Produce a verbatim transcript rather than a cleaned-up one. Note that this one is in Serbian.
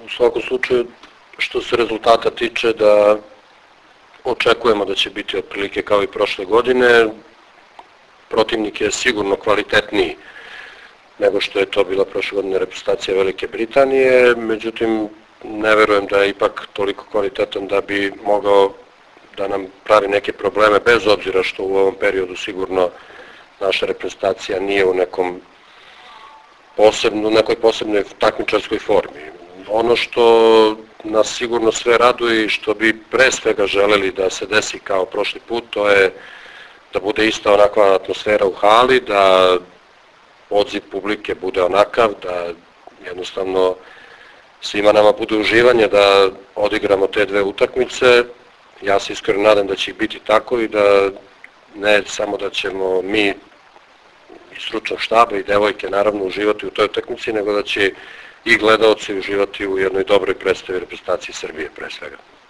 U svakom slučaju, što se rezultata tiče, da očekujemo da će biti otprilike kao i prošle godine. Protivnik je sigurno kvalitetniji nego što je to bila prošle godine reprezentacija Velike Britanije, međutim ne verujem da je ipak toliko kvalitetan da bi mogao da nam pravi neke probleme, bez obzira što u ovom periodu sigurno naša reprezentacija nije u nekom posebno, u nekoj posebnoj takmičarskoj formi. Ono što nas sigurno sve raduje i što bi pre svega želeli da se desi kao prošli put, to je da bude ista onakva atmosfera u hali, da odziv publike bude onakav, da jednostavno svima nama bude uživanje da odigramo te dve utakmice. Ja se iskreno nadam da će ih biti tako i da ne samo da ćemo mi iz stručnog štaba i devojke naravno uživati u toj utakmici, nego da će i gledaoci uživati u jednoj dobroj predstavi reprezentacije Srbije pre svega.